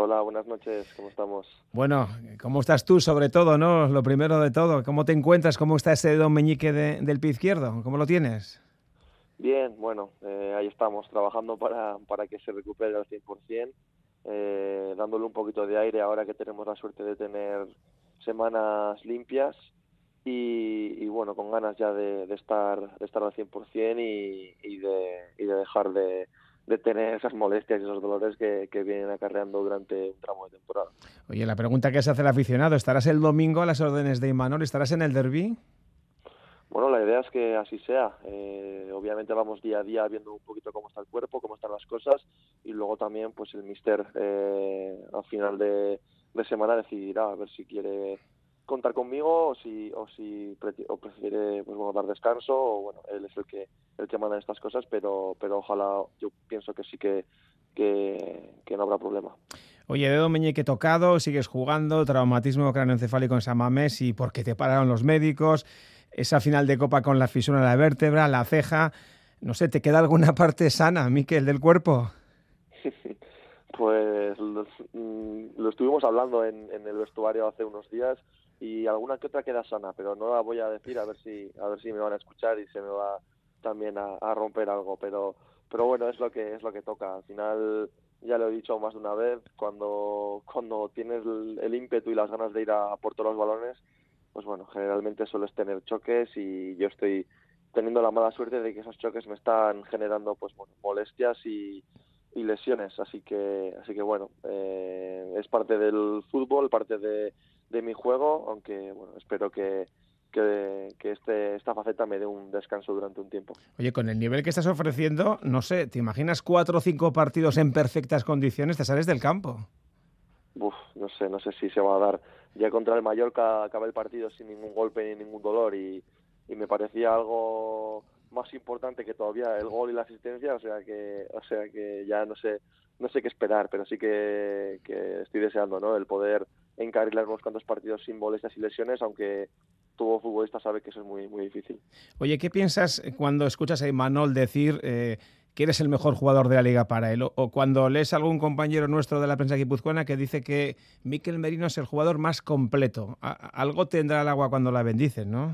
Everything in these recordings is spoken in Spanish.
Hola, buenas noches, ¿cómo estamos? Bueno, ¿cómo estás tú sobre todo, no? Lo primero de todo, ¿cómo te encuentras? ¿Cómo está ese dedo meñique del pie izquierdo? ¿Cómo lo tienes? Bien, bueno, ahí estamos trabajando para que se recupere al 100%, dándole un poquito de aire ahora que tenemos la suerte de tener semanas limpias y bueno, con ganas ya de estar al 100% y de dejar de tener esas molestias y esos dolores que vienen acarreando durante un tramo de temporada. Oye, la pregunta que se hace el aficionado, ¿estarás el domingo a las órdenes de Imanol? ¿Estarás en el Derby? Bueno, la idea es que así sea. Obviamente vamos día a día viendo un poquito cómo está el cuerpo, cómo están las cosas y luego también pues el míster al final de semana decidirá a ver si quiere contar conmigo o prefiere pues bueno dar descanso o bueno él es el que manda estas cosas pero ojalá yo pienso que sí que no habrá problema. Oye, dedo meñique tocado, sigues jugando, traumatismo craneoencefálico en San Mamés y porque te pararon los médicos, esa final de Copa con la fisura de la vértebra, la ceja, no sé, ¿te queda alguna parte sana, Miquel, del cuerpo? Pues lo estuvimos hablando en el vestuario hace unos días y alguna que otra queda sana, pero no la voy a decir a ver si me van a escuchar y se me va también a romper algo, pero bueno, es lo que toca. Al final ya lo he dicho más de una vez, cuando tienes el ímpetu y las ganas de ir a por todos los balones, pues bueno, generalmente sueles tener choques y yo estoy teniendo la mala suerte de que esos choques me están generando pues bueno, molestias y lesiones, así que bueno, es parte del fútbol, parte de mi juego, aunque bueno, espero que esta faceta me dé un descanso durante un tiempo. Oye, con el nivel que estás ofreciendo, no sé, ¿te imaginas 4 o 5 partidos en perfectas condiciones? Te sales del campo. No sé si se va a dar. Ya contra el Mallorca acabé el partido sin ningún golpe ni ningún dolor y me parecía algo más importante que todavía el gol y la asistencia, o sea que ya no sé qué esperar, pero sí que estoy deseando, ¿no? El poder encarrilar unos cuantos partidos sin molestias y lesiones, aunque todo futbolista sabe que eso es muy muy difícil. Oye, ¿qué piensas cuando escuchas a Imanol decir que eres el mejor jugador de la liga para él? O cuando lees a algún compañero nuestro de la prensa guipuzcoana que dice que Mikel Merino es el jugador más completo. Algo tendrá el agua cuando la bendicen, ¿no?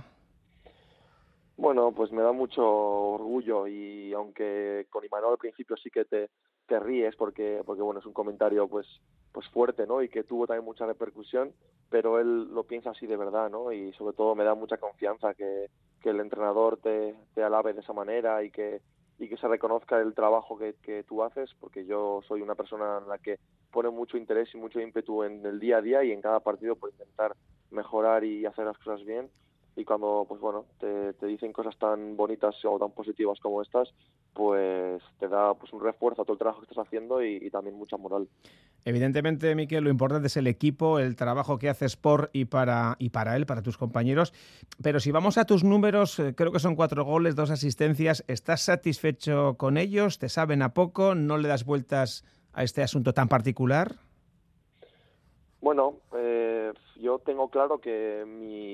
Bueno, pues me da mucho orgullo y aunque con Imanol al principio sí que te ríes porque bueno, es un comentario pues fuerte, ¿no? Y que tuvo también mucha repercusión, pero él lo piensa así de verdad, ¿no? Y sobre todo me da mucha confianza que el entrenador te alabe de esa manera y que se reconozca el trabajo que tú haces, porque yo soy una persona en la que pone mucho interés y mucho ímpetu en el día a día y en cada partido por intentar mejorar y hacer las cosas bien y cuando pues bueno te dicen cosas tan bonitas o tan positivas como estas pues te da pues un refuerzo a todo el trabajo que estás haciendo y también mucha moral. Evidentemente, Miquel, lo importante es el equipo, el trabajo que haces por y para él, para tus compañeros. Pero si vamos a tus números, creo que son 4 goles, 2 asistencias. ¿Estás satisfecho con ellos? ¿Te saben a poco? ¿No le das vueltas a este asunto tan particular? Bueno, yo tengo claro que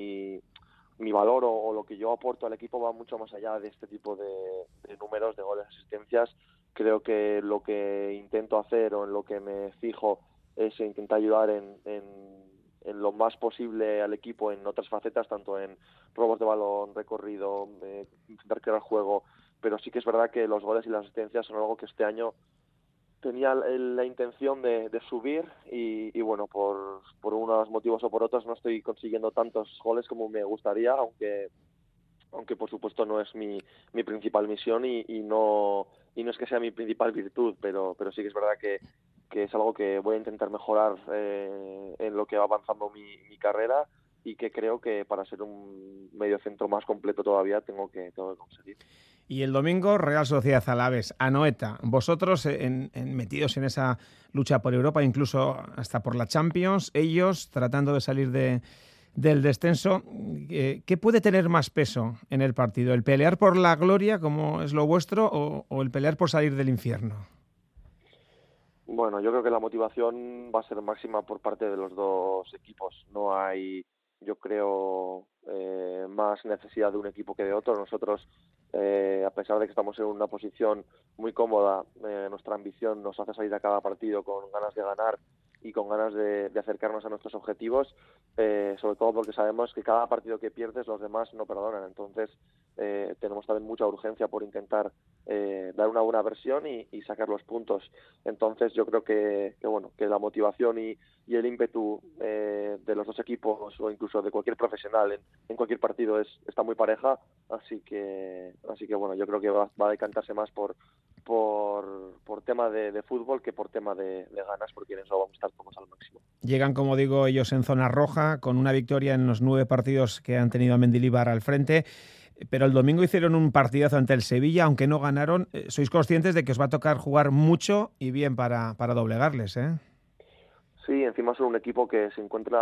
mi valor o lo que yo aporto al equipo va mucho más allá de este tipo de números de goles, asistencias. Creo que lo que intento hacer o en lo que me fijo es intentar ayudar en lo más posible al equipo en otras facetas, tanto en robos de balón, recorrido, intentar crear juego, pero sí que es verdad que los goles y las asistencias son algo que este año tenía la intención de subir y bueno, por unos motivos o por otros no estoy consiguiendo tantos goles como me gustaría, aunque por supuesto no es mi principal misión y no es que sea mi principal virtud, pero sí que es verdad que es algo que voy a intentar mejorar en lo que va avanzando mi carrera y que creo que para ser un mediocentro más completo todavía tengo que conseguir. Y el domingo, Real Sociedad Alavés, Anoeta. Vosotros metidos en esa lucha por Europa, incluso hasta por la Champions, ellos tratando de salir del descenso. ¿Qué puede tener más peso en el partido? ¿El pelear por la gloria, como es lo vuestro, o el pelear por salir del infierno? Bueno, yo creo que la motivación va a ser máxima por parte de los dos equipos. No hay, yo creo, más necesidad de un equipo que de otro. Nosotros, a pesar de que estamos en una posición muy cómoda, nuestra ambición nos hace salir a cada partido con ganas de ganar y con ganas de acercarnos a nuestros objetivos, sobre todo porque sabemos que cada partido que pierdes los demás no perdonan. Entonces tenemos también mucha urgencia por intentar dar una buena versión y sacar los puntos. Entonces yo creo que la motivación y el ímpetu de los dos equipos o incluso de cualquier profesional en cualquier partido está muy pareja, así que bueno, yo creo que va a decantarse más por tema de fútbol que por tema de ganas, porque en eso vamos a estar todos al máximo. Llegan, como digo, ellos en zona roja, con una victoria en los 9 partidos que han tenido a Mendilibar al frente, pero el domingo hicieron un partidazo ante el Sevilla, aunque no ganaron. Sois conscientes de que os va a tocar jugar mucho y bien para doblegarles, ¿eh? Sí, encima son un equipo que se encuentra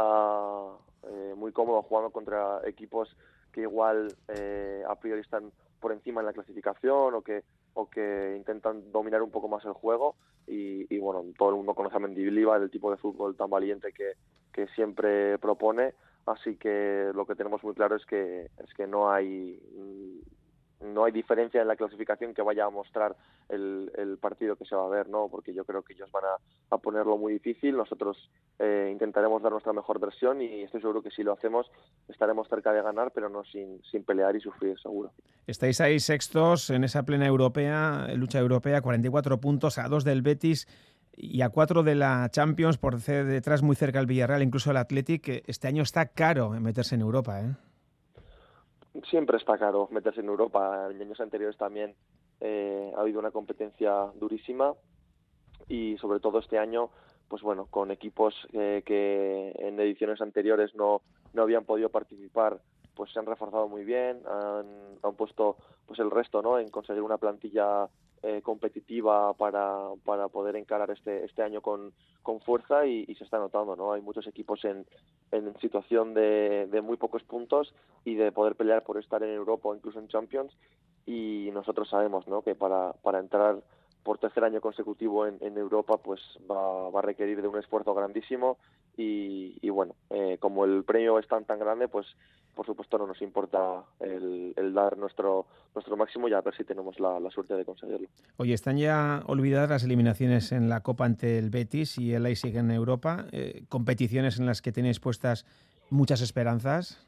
muy cómodo jugando contra equipos que igual a priori están por encima en la clasificación o que intentan dominar un poco más el juego y bueno, todo el mundo conoce a Mendilibar, el tipo de fútbol tan valiente que siempre propone, así que lo que tenemos muy claro es que no hay diferencia en la clasificación que vaya a mostrar el partido que se va a ver, ¿no? Porque yo creo que ellos van a ponerlo muy difícil. Nosotros intentaremos dar nuestra mejor versión y estoy seguro que si lo hacemos estaremos cerca de ganar, pero no sin pelear y sufrir, seguro. Estáis ahí sextos en esa plena europea, lucha europea, 44 puntos, a 2 del Betis y a 4 de la Champions, por detrás muy cerca el Villarreal, incluso el Athletic. Este año está caro meterse en Europa, ¿eh? Siempre está caro meterse en Europa. En años anteriores también ha habido una competencia durísima y sobre todo este año, pues bueno, con equipos que en ediciones anteriores no habían podido participar, pues se han reforzado muy bien, han puesto pues el resto, ¿no?, en conseguir una plantilla competitiva para poder encarar este año con fuerza y se está notando, ¿no? Hay muchos equipos en situación de muy pocos puntos y de poder pelear por estar en Europa o incluso en Champions, y nosotros sabemos, ¿no?, que para entrar por tercer año consecutivo en Europa pues va a requerir de un esfuerzo grandísimo y bueno, como el premio es tan grande, pues por supuesto no nos importa el dar nuestro máximo y a ver si tenemos la suerte de conseguirlo. Oye, están ya olvidadas las eliminaciones en la Copa ante el Betis y el Leipzig en Europa, competiciones en las que tenéis puestas muchas esperanzas.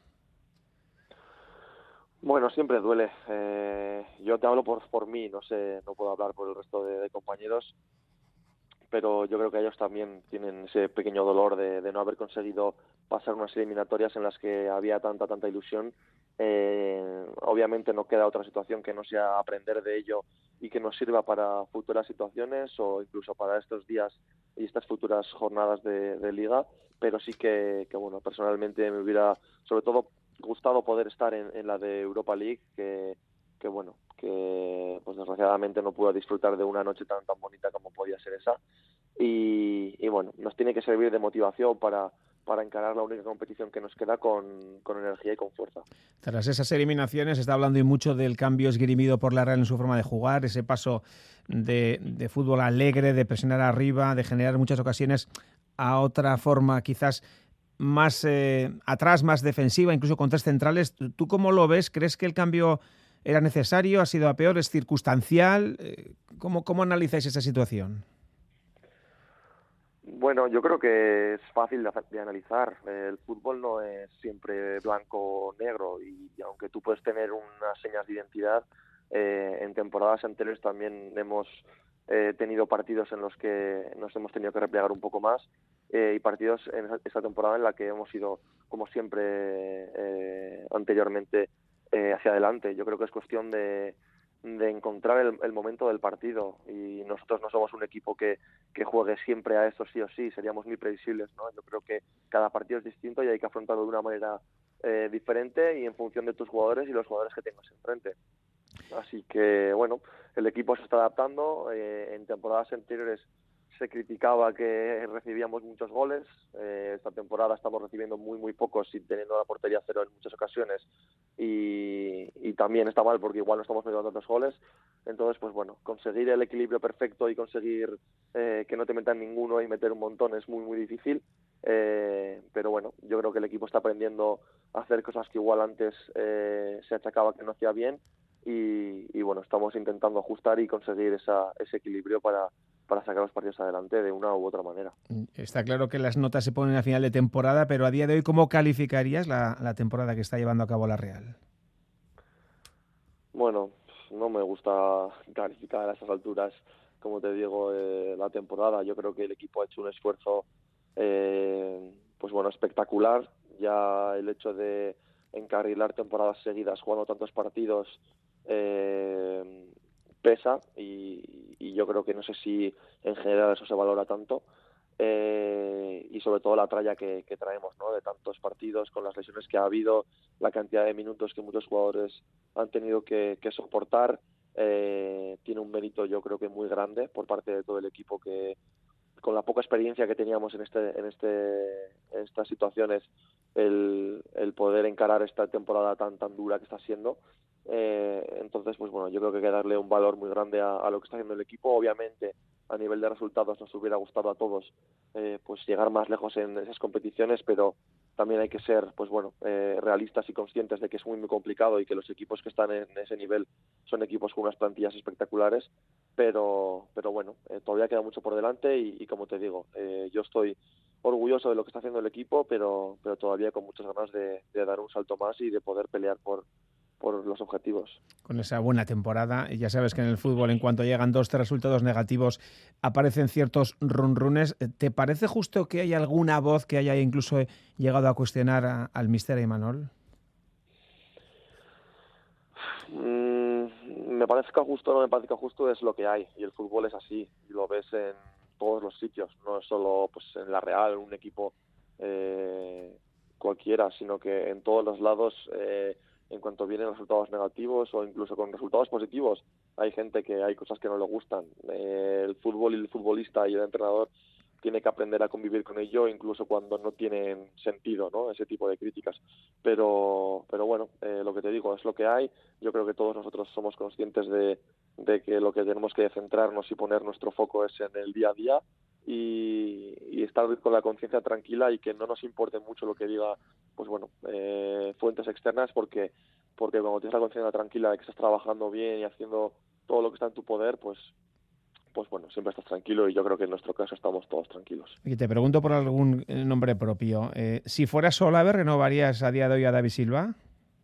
Bueno, siempre duele. Yo te hablo por mí, no sé, no puedo hablar por el resto de compañeros, pero yo creo que ellos también tienen ese pequeño dolor de no haber conseguido pasar unas eliminatorias en las que había tanta ilusión. Obviamente no queda otra situación que no sea aprender de ello y que nos sirva para futuras situaciones o incluso para estos días y estas futuras jornadas de liga, pero sí que bueno, personalmente me hubiera sobre todo gustado poder estar en la de Europa League, que bueno, que pues desgraciadamente no pude disfrutar de una noche tan bonita como podía ser esa, y bueno, nos tiene que servir de motivación para encarar la única competición que nos queda con energía y con fuerza. Tras esas eliminaciones se está hablando y mucho del cambio esgrimido por la Real en su forma de jugar, ese paso de fútbol alegre, de presionar arriba, de generar muchas ocasiones a otra forma quizás más atrás, más defensiva, incluso con tres centrales. ¿Tú cómo lo ves? ¿Crees que el cambio era necesario? ¿Ha sido a peor? ¿Es circunstancial? ¿Cómo analizáis esa situación? Bueno, yo creo que es fácil de analizar. El fútbol no es siempre blanco o negro y aunque tú puedes tener unas señas de identidad, en temporadas anteriores también hemos tenido partidos en los que nos hemos tenido que replegar un poco más y partidos en esta temporada en la que hemos ido, como siempre anteriormente, hacia adelante. Yo creo que es cuestión de encontrar el momento del partido y nosotros no somos un equipo que juegue siempre a eso sí o sí, seríamos muy previsibles, ¿no? Yo creo que cada partido es distinto y hay que afrontarlo de una manera diferente y en función de tus jugadores y los jugadores que tengas enfrente. Así que bueno, el equipo se está adaptando. En temporadas anteriores se criticaba que recibíamos muchos goles. Esta temporada estamos recibiendo muy pocos y teniendo la portería cero en muchas ocasiones y también está mal porque igual no estamos metiendo tantos goles. Entonces pues bueno, conseguir el equilibrio perfecto y conseguir que no te metan ninguno y meter un montón es muy difícil, pero bueno, yo creo que el equipo está aprendiendo a hacer cosas que igual antes se achacaba que no hacía bien y bueno, estamos intentando ajustar y conseguir ese equilibrio para sacar los partidos adelante de una u otra manera. Está claro que las notas se ponen a final de temporada, pero a día de hoy, ¿cómo calificarías la temporada que está llevando a cabo la Real? Bueno, no me gusta calificar a esas alturas, como te digo, la temporada. Yo creo que el equipo ha hecho un esfuerzo, pues bueno, espectacular. Ya el hecho de encarrilar temporadas seguidas jugando tantos partidos pesa y yo creo que no sé si en general eso se valora tanto. Y sobre todo la tralla que traemos, ¿no? De tantos partidos, con las lesiones que ha habido, la cantidad de minutos que muchos jugadores han tenido que soportar, tiene un mérito yo creo que muy grande por parte de todo el equipo, que con la poca experiencia que teníamos en estas situaciones, el poder encarar esta temporada tan dura que está siendo. Entonces, pues bueno, yo creo que hay que darle un valor muy grande a lo que está haciendo el equipo. Obviamente, a nivel de resultados nos hubiera gustado a todos pues llegar más lejos en esas competiciones, pero también hay que ser, pues bueno, realistas y conscientes de que es muy complicado y que los equipos que están en ese nivel son equipos con unas plantillas espectaculares, pero bueno, todavía queda mucho por delante y como te digo, yo estoy orgulloso de lo que está haciendo el equipo, pero todavía con muchas ganas de dar un salto más y de poder pelear por los objetivos. Con esa buena temporada, y ya sabes que en el fútbol, en cuanto llegan 2 o 3 resultados negativos, aparecen ciertos runrunes. ¿Te parece justo que haya alguna voz que haya incluso llegado a cuestionar al míster Imanol? Me parezca justo o no me parezca justo, es lo que hay, y el fútbol es así, y lo ves en todos los sitios, no es solo pues en la Real, en un equipo cualquiera, sino que en todos los lados, en cuanto vienen resultados negativos o incluso con resultados positivos, hay gente que hay cosas que no le gustan. El fútbol y el futbolista y el entrenador tiene que aprender a convivir con ello, incluso cuando no tienen sentido, ¿no? Ese tipo de críticas. Pero bueno, lo que te digo es lo que hay. Yo creo que todos nosotros somos conscientes de que lo que tenemos que centrarnos y poner nuestro foco es en el día a día y estar con la conciencia tranquila y que no nos importe mucho lo que diga, pues bueno, fuentes externas, porque cuando tienes la conciencia tranquila de que estás trabajando bien y haciendo todo lo que está en tu poder, pues bueno, siempre estás tranquilo y yo creo que en nuestro caso estamos todos tranquilos. Y te pregunto por algún nombre propio. Si fueras Olaver, ¿renovarías a día de hoy a David Silva?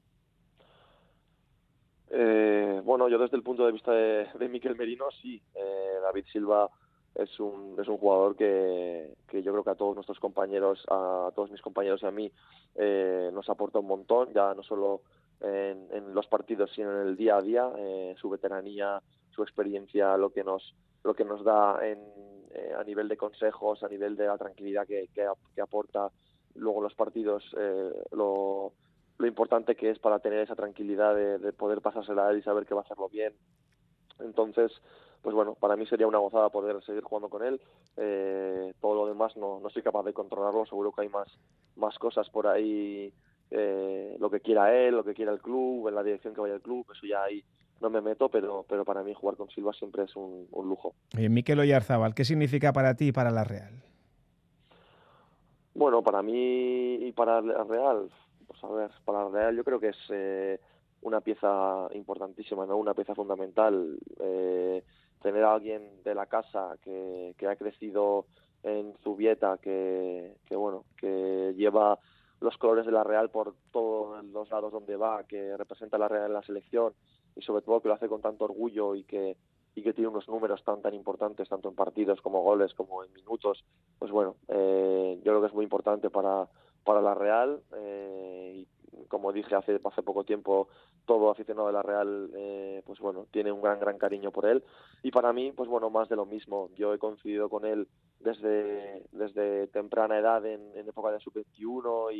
Bueno, yo desde el punto de vista de Mikel Merino, sí. David Silva es un jugador que yo creo que a todos nuestros compañeros, a todos mis compañeros y a mí, nos aporta un montón, ya no solo en los partidos, sino en el día a día, su veteranía, su experiencia, lo que nos da a nivel de consejos, a nivel de la tranquilidad que aporta luego en los partidos, lo importante que es para tener esa tranquilidad de poder pasársela a él y saber que va a hacerlo bien. Entonces, pues bueno, para mí sería una gozada poder seguir jugando con él. Todo lo demás no soy capaz de controlarlo, seguro que hay más cosas por ahí, lo que quiera él, lo que quiera el club, en la dirección que vaya el club, eso ya ahí no me meto, pero para mí jugar con Silva siempre es un lujo. Mikel Oyarzábal, ¿qué significa para ti y para la Real? Bueno, para mí y para la Real, pues a ver, para la Real yo creo que es una pieza importantísima, ¿no? Una pieza fundamental. Tener a alguien de la casa que ha crecido en Zubieta, que bueno, que lleva los colores de la Real por todos los lados donde va, que representa a la Real en la selección y sobre todo que lo hace con tanto orgullo y que tiene unos números tan importantes, tanto en partidos como goles, como en minutos, pues bueno, yo creo que es muy importante para la Real, y como dije hace poco tiempo, todo aficionado de la Real, pues bueno, tiene un gran cariño por él, y para mí, pues bueno, más de lo mismo. Yo he coincidido con él desde temprana edad en época de sub-21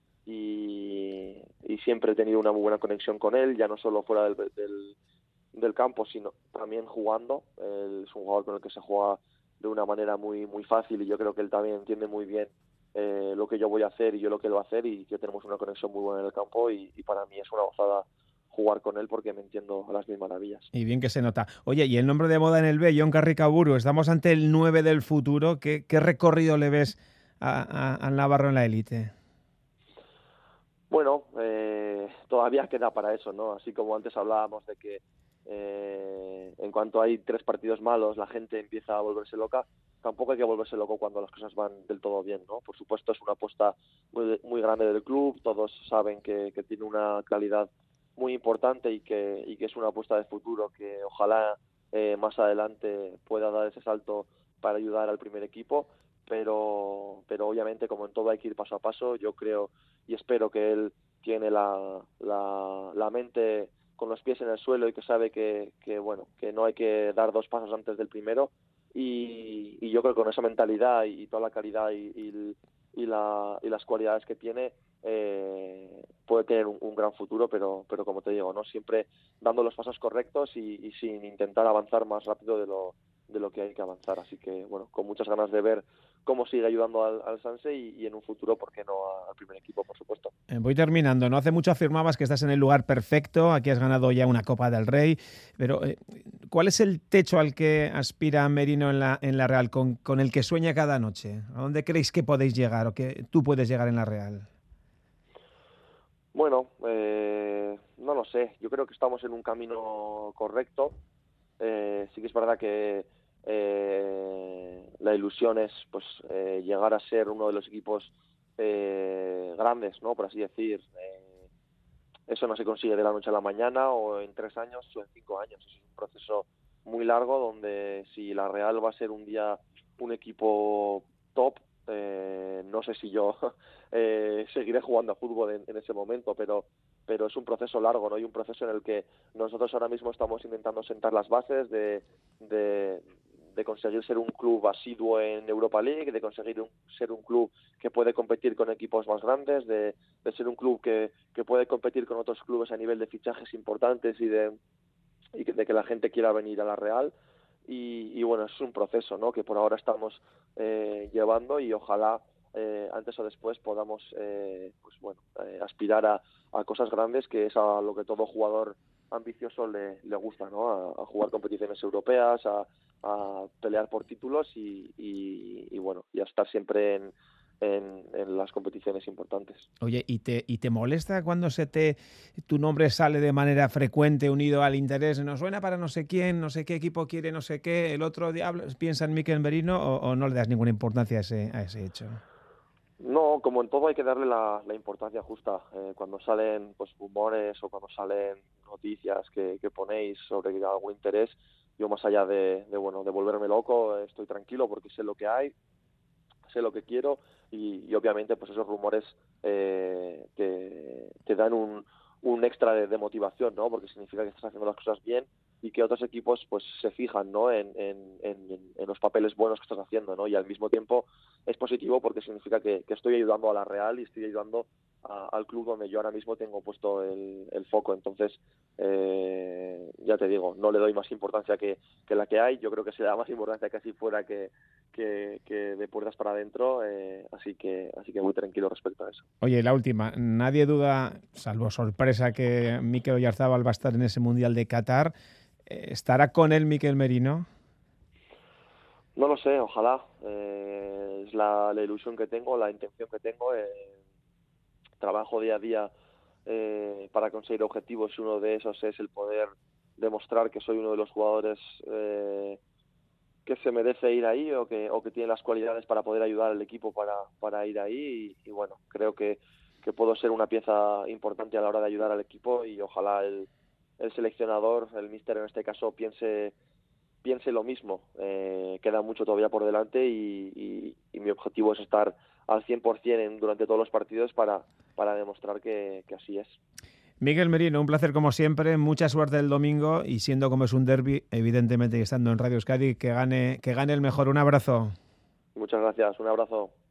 y siempre he tenido una muy buena conexión con él, ya no solo fuera del campo, sino también jugando. Él es un jugador con el que se juega de una manera muy fácil y yo creo que él también entiende muy bien lo que yo voy a hacer y yo lo que él va a hacer, y que tenemos una conexión muy buena en el campo y para mí es una gozada jugar con él porque me entiendo a las mil maravillas. Y bien que se nota. Oye, y el nombre de moda en el B, Jon Carricaburu, estamos ante el 9 del futuro. ¿Qué recorrido le ves al Navarro en la élite? Bueno, todavía queda para eso, ¿no? Así como antes hablábamos de que en cuanto hay 3 partidos malos la gente empieza a volverse loca. Tampoco hay que volverse loco cuando las cosas van del todo bien, ¿no? Por supuesto, es una apuesta muy grande del club, todos saben que tiene una calidad muy importante y que es una apuesta de futuro que ojalá más adelante pueda dar ese salto para ayudar al primer equipo, pero obviamente, como en todo, hay que ir paso a paso. Yo creo y espero que él tiene la mente con los pies en el suelo y que sabe que no hay que dar 2 pasos antes del primero, y yo creo que con esa mentalidad y toda la calidad y las cualidades que tiene, puede tener un gran futuro, pero como te digo, no siempre dando los pasos correctos y sin intentar avanzar más rápido de lo que hay que avanzar. Así que bueno, con muchas ganas de ver cómo sigue ayudando al Sanse y en un futuro, ¿por qué no al primer equipo, por supuesto? Voy terminando. No hace mucho afirmabas que estás en el lugar perfecto, aquí has ganado ya una Copa del Rey, pero ¿cuál es el techo al que aspira Merino en la Real, con el que sueña cada noche? ¿A dónde creéis que podéis llegar o que tú puedes llegar en la Real? Bueno, no lo sé. Yo creo que estamos en un camino correcto. Sí que es verdad que la ilusión es pues llegar a ser uno de los equipos grandes, ¿no? Por así decir. Eso no se consigue de la noche a la mañana o en 3 años o en 5 años. Es un proceso muy largo donde si la Real va a ser un día un equipo top, no sé si yo seguiré jugando a fútbol en ese momento, pero es un proceso largo, ¿no? Y un proceso en el que nosotros ahora mismo estamos intentando sentar las bases de conseguir ser un club asiduo en Europa League, de conseguir ser un club que puede competir con equipos más grandes, de ser un club que puede competir con otros clubes a nivel de fichajes importantes y de que la gente quiera venir a la Real. Y bueno, es un proceso, ¿no?, que por ahora estamos llevando, y ojalá antes o después podamos aspirar a cosas grandes, que es a lo que todo jugador ambicioso le gusta, ¿no? A jugar competiciones europeas, a pelear por títulos y a estar siempre en las competiciones importantes. Oye, ¿y te molesta cuando tu nombre sale de manera frecuente unido al interés? ¿Nos suena para no sé quién, no sé qué equipo quiere, no sé qué, el otro diablo piensa en Mikel Merino, o no le das ninguna importancia a ese hecho? No, como en todo hay que darle la importancia justa. Cuando salen pues rumores o cuando salen noticias que ponéis sobre algún interés, yo, más allá de volverme loco, estoy tranquilo porque sé lo que hay, sé lo que quiero, y obviamente pues esos rumores te dan un extra de motivación, ¿no? Porque significa que estás haciendo las cosas bien y que otros equipos pues se fijan, ¿no?, en los papeles buenos que estás haciendo, ¿no? Y al mismo tiempo es positivo porque significa que estoy ayudando a la Real y estoy ayudando al club donde yo ahora mismo tengo puesto el foco. Entonces, ya te digo, no le doy más importancia que la que hay. Yo creo que se da más importancia que así fuera que de puertas para adentro, así que muy tranquilo respecto a eso. Oye, la última, nadie duda, salvo sorpresa, que Mikel Oyarzabal va a estar en ese Mundial de Qatar. ¿Estará con él Mikel Merino? No lo sé, ojalá. Es la ilusión que tengo, la intención que tengo. Trabajo día a día para conseguir objetivos, y uno de esos es el poder demostrar que soy uno de los jugadores que se merece ir ahí, o que tiene las cualidades para poder ayudar al equipo para ir ahí, y bueno, creo que puedo ser una pieza importante a la hora de ayudar al equipo, y ojalá el seleccionador, el míster en este caso, piense lo mismo. Queda mucho todavía por delante, y mi objetivo es estar al 100% durante todos los partidos para demostrar que así es. Mikel Merino, un placer como siempre, mucha suerte el domingo, y siendo como es un derbi, evidentemente, estando en Radio Euskadi, que gane el mejor. Un abrazo. Muchas gracias, un abrazo.